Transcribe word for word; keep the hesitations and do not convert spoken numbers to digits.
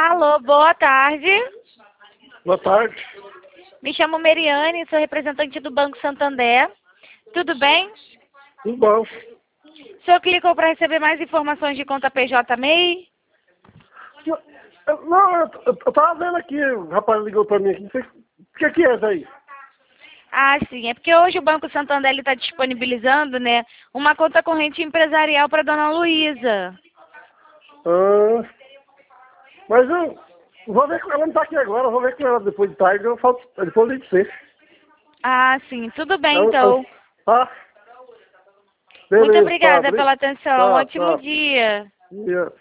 Alô, boa tarde. Boa tarde. Me chamo Meriane, sou representante do Banco Santander. Tudo bem? Tudo bom. O senhor clicou para receber mais informações de conta P J M E I? Eu- Não, eu, eu, eu tava vendo aqui, o rapaz ligou pra mim aqui, não sei o que que é isso aí? Ah, sim. É porque hoje o Banco Santander está disponibilizando, né, uma conta corrente empresarial para Dona Luísa. Ah, mas eu vou ver com ela, não tá aqui agora, eu vou ver com ela depois de tarde, eu falo, depois eu ligo pra você. Ah, sim. Tudo bem, Eu- eu- então. Tá? Muito Beleza, tá, obrigada bri- pela atenção. tá, Ótimo tá. dia. Yeah.